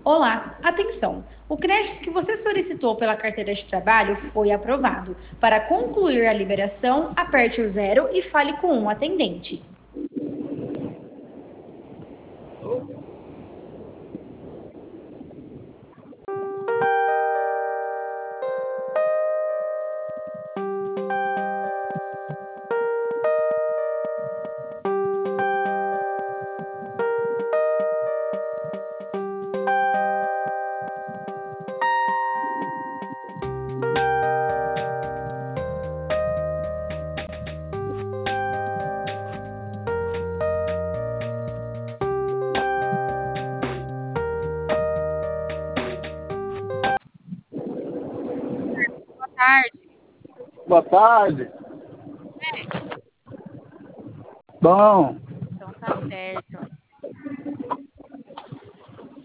Olá, atenção! O crédito que você solicitou pela carteira de trabalho foi aprovado. Para concluir a liberação, aperte o zero e fale com um atendente. Boa tarde. Boa tarde. Bom.